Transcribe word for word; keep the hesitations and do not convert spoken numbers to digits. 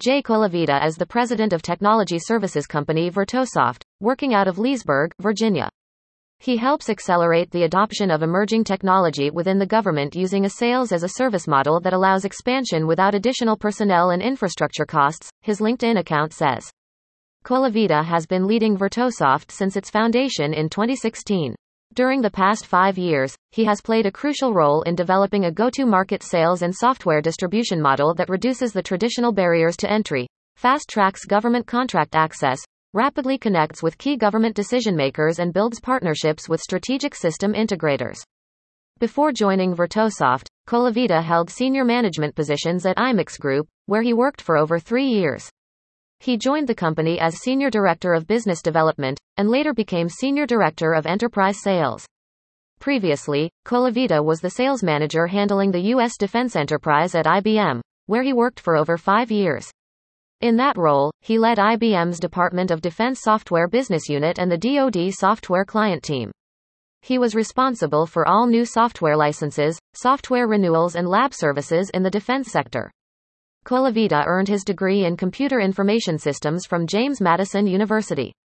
Jay Colavita as the president of technology services company Virtosoft, working out of Leesburg, Virginia. He helps accelerate the adoption of emerging technology within the government using a sales-as-a-service model that allows expansion without additional personnel and infrastructure costs, his LinkedIn account says. Colavita has been leading Virtosoft since its foundation in twenty sixteen. During the past five years, he has played a crucial role in developing a go-to-market sales and software distribution model that reduces the traditional barriers to entry, fast-tracks government contract access, rapidly connects with key government decision-makers and builds partnerships with strategic system integrators. Before joining Virtosoft, Colavita held senior management positions at IMEX Group, where he worked for over three years. He joined the company as Senior Director of Business Development, and later became Senior Director of Enterprise Sales. Previously, Colavita was the sales manager handling the U S defense enterprise at I B M, where he worked for over five years. In that role, he led I B M's Department of Defense Software Business Unit and the D O D Software Client Team. He was responsible for all new software licenses, software renewals and lab services in the defense sector. Colavita earned his degree in Computer Information Systems from James Madison University.